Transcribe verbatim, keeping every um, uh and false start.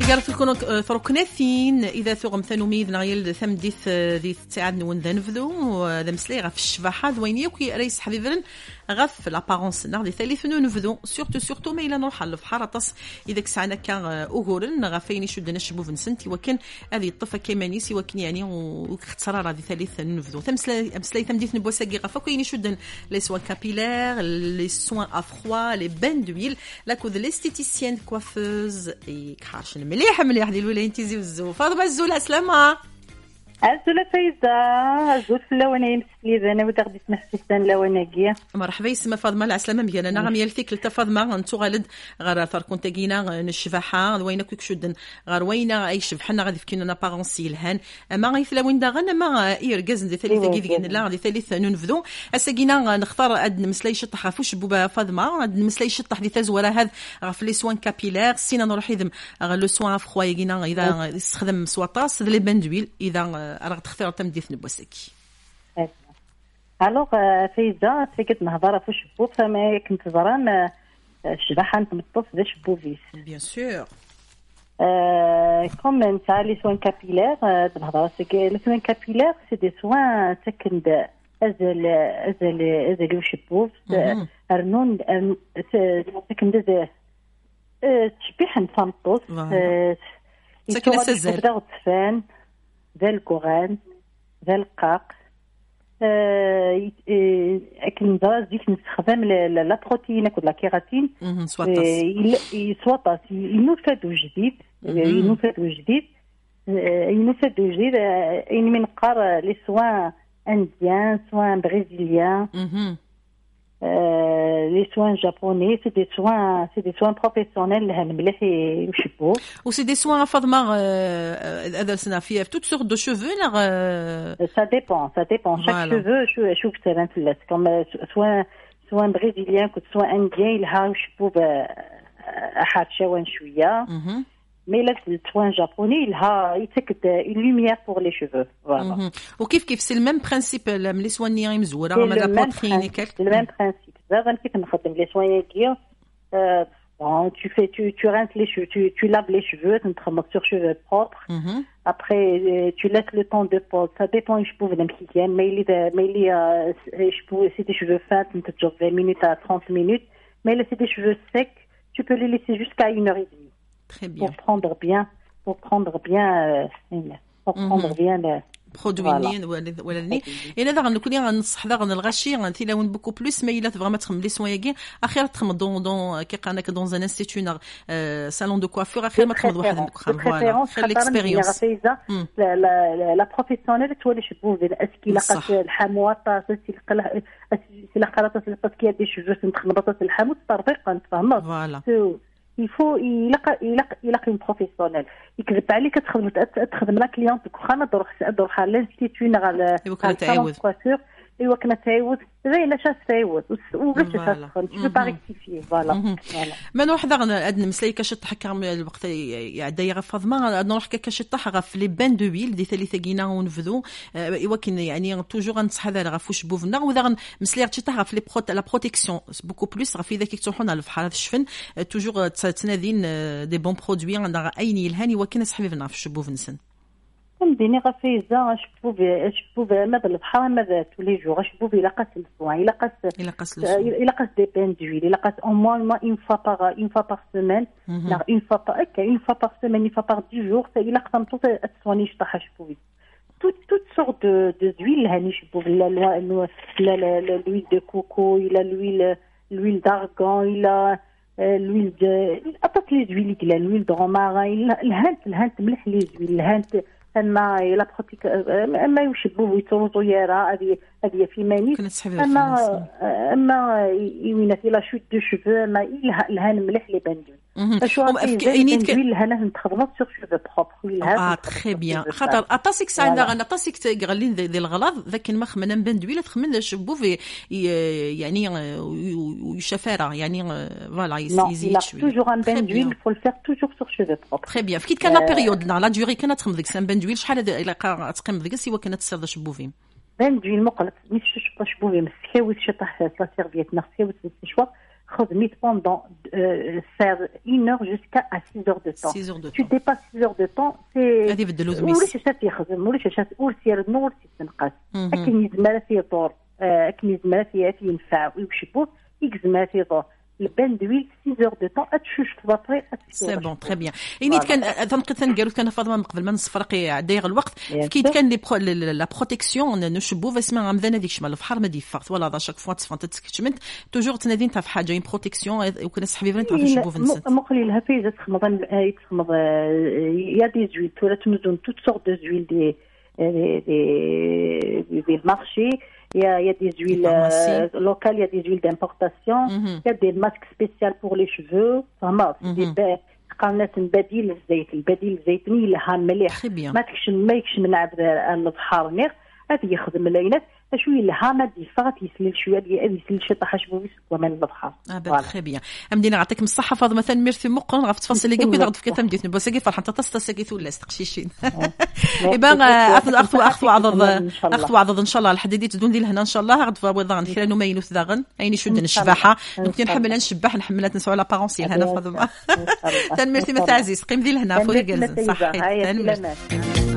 قالت لكم ثروكناثين اذا ثغم ثنوميذ نغيل ثمديث ذي تساعد نون ذنفذو ذا مسلي غف الشفاحه وين يوكي رئيس حبيبن غف لابارونس نغدي ثالث ننفذو سورتو سورتو ما الى نروح للفحاره تص اذا كسعنا كان اوغورن غفيني شد نشبو فنسنتي وكان هذه الطفه كيمانيسي وكن يعني واخترار هذه ثالث ننفذو ثمسلي مسلي ثمديث نبوساكي غفا كاين شد لي سوان كابيلير لي سوان افخوا لي بان دويل لا كود ليستيتيسيان كوافوز اي كحرشن مليح مليح ديال الولايين تيزي والزو فاطمه الزول السلامه عزوله فايزه عزول فلاوني مسلي انا وتغدي سمح حسان لواناكيا مرحبا يسمى فاطمه العسلامه ميانا نعم يالثيك لتا فاطمه انتو غالد غير ثار كنت كينا نشفاحه وينا كيك شدن غير وينا اي شبحنا غادي فكينا نابارونسي الهان اما غي فلاوين داغن ما ايرغاز دي ثالثه كي ديال لا غادي ثالث ننفذو اساكينا نختار اد مسلي شطح عفوش بوبا فاطمه اد مسلي شطح دي تزوره هذا غف لي سوان كابيلير سينا نروح يدم لو سوان فخوا يقينا اذا يستخدم سواطاس لي بان دويل اذا راه تختار تمديث نبوسكي الوغ فايزه تفيكت نهضر في الشبوب فما كنت زران الشباحه نتمطف ذا شبوفيس بيان سور كوم نتاع لي سوان كابيلير نهضر سكي لي سوان كابيلير سي دي سوان سكن ازل ازل ازل وشبوف ارنون سكن ذا تشبيح نفمطوس سكن السزال ذا الطفان ذا الكوغان ذا القاق اكل ندرس ديك نستخدم لا بروتيين ولا كيراتين سواطاس سواطاس ينفذ جديد ينفذ جديد ينفذ جديد يعني من قار لي سوان انديان سوان بريزيليان لي سوان جابوني سي دي سوان سي دي سوان بروفيسيونيل اللي مليح يشبو و سي دي سوان فاطمه هذا سنا فيه توت سورت دو شوفو لا سا ديبون سا ديبون شاك شوفو شوف سلام فلاس كوم سوان سوان بريزيليان كنت سوان انديان لها يشبو احد شوان شويه مي لا السوان جابوني لها يتكد لوميير بور لي شوفو فوالا وكيف كيف سي الميم برينسيپ لي سوان نيا مزوره ما لا بوترين كالك الميم برينسيپ زعما كيف نخدم لي سوان كيا bon tu fais tu tu rinces les cheveux tu tu laves les cheveux tu te sur cheveux propres mm-hmm. après tu laisses le temps de pose ça dépend je peux venir m'hygiène mais il est mais il je peux si tes cheveux fins tu te dure vingt minutes à trente minutes mais si tes cheveux secs tu peux les laisser jusqu'à une heure et demie. Très bien. Pour prendre bien, pour prendre bien, euh, pour prendre mm-hmm. bien le برودوينين ولا ولا ني الا دا غنكون غنصح دا غنغشي غنتيلاون بوكو بلوس ما الا تبغى ما تخمم لي سواياكين اخيرا تخمم دون دون كي قانك دون ان انستيتو صالون دو كوافور اخيرا ما تخمم واحد مكخر فوالا خلي الاكسبيريونس لا لا لا بروفيسيونيل تولي شبو اسكي لقات الحمواطه سلسله سلسله قراطه سلسله دي شجوع نتخمطات الحموت طريقه نتفهموا فوالا يفو يلقى يلقى يلقى بروفيسيونيل يكذب عليك تخدم تخدم لا كليونتك واخا تروح تروح على الانستيتو على الكوافور ايوا كنا تعاود زي لا شاس تعاود وباش تفهم جو با ريكتيفي فوالا من وحده غادي نمسلي كاش تحكم الوقت يعدي غا فاطمه نروح كاش طح في لي بان دو ويل دي ثلاثه كينا ونفذو ايوا كاين يعني توجور غنصح هذا غا فوش بوفنا وذا مسلي تطح في لي بروت لا بروتيكسيون بوكو بلوس غا في ذاك تروحون على البحر هذا الشفن توجور تنادين دي بون برودوي عندها ايني الهاني وكنا صحبينا في الشبوف نسن مديني غفيزه شبو بي شبو بي ماذا البحر ماذا تولي جو شبو بي لاقاس الاسبوع لاقاس لاقاس لاقاس دي بان دويل لاقاس او موان ما اون فوا باغ اون فوا باغ سيمين لا اون فوا باغ اك اون فوا باغ سيمين اون فوا باغ دix جور سي لا قسم تو تسواني شطح شبو بي tout toute sorte de de d'huile هاني شبو لا لا لا l'huile de coco il a l'huile l'huile d'argan il a l'huile de اطلق لي زويل كلا l'huile de romarin الهانت الهانت ملح لي زويل الهانت اما لا بروتيك اما يشبوه يتوزو يرا هذه هذه في ماني اما اما وين في لا شوت دو شوفو ما الهان ملح لي باندو شو عينيت الهان نتخدموا سور شوفو بروبر اه تري بيان خاطر اطاسيك ساعه غنا اطاسيك غالين ديال الغلاظ ذاك ما خمنا باندويله تخمن شبو في يعني يشفاره يعني فوالا يزيد شويه توجور ان باندويل فول فير توجور سور شوفو بروبر تري بيان فكيت كان لا بيريود لا دوري كانت تخمم ديك سان باندويل شحال الى تقيم ديك سوا كانت تصير شبو فين باندويل مقلت مش شبو في مسكاوي شطح لا سيرفيت نغسيوي في الشوا خدمت pendant euh, faire une heure jusqu'à à six heures de temps. six heures de Tu temps. dépasses six heures de temps, c'est هذه بدلوز ولا ميس. شي شات يخدم ولا شي شات ورسير نور تنقص. مهم. لكن يزمر في طور لكن يزمر في ينفع ويشبو يزمر في طور البان دويل six heures de temps اتشوش في البطري. سي بون تري بيان. يعني كان تنقد تنقالوا كان فاطمه من قبل ما نصفرقي عدايغ الوقت كي كان لي لا بروتيكسيون نشبو فاسما غامذان هذيك شمال البحر ما ديفاغت ولا شاك فوا تصفانت تسكتشمنت توجور تنادين تاع في حاجه ين بروتيكسيون وكان حبيبين تعرف نشبو في النسات مقلي لها في تخمض يتخمض يا دي زويل ولا تمزون توت سورت دو زويل دي دي دي المارشي. Il y a, il y a des huiles euh, locales, il y a des huiles d'importation, mm-hmm. il y a des masques spéciaux pour les cheveux. Vraiment, c'est mm-hmm. des قالنا بديل الزيت البديل الزيتوني لها مليح ما تكش ما يكش من عبد البحر نير هذه يخدم لينات شويه لها ما ديفات يسلل شويه ديال يسلل شي طاح شبو ومن البحر. اه تري بيان. امدينا نعطيك الصحه فاطمه مثلا ميرسي مقن غف تفصل لي كي في كتم ديتنا بوسكي فرحان تستسكي ولا استقشيشين يبان اخذ اخذ اخذ عضض اخذ عضض ان شاء الله الحديدي تدون دي لهنا ان شاء الله غد فوضان كيرا نو ماينو ثاغن عيني شدن الشباحه ممكن نحمل نشبح نحملات نسوا لا بارونسي هنا فاطمه تن ميرسي مثل عزيز قيم ذي لهنا فوري جالس صح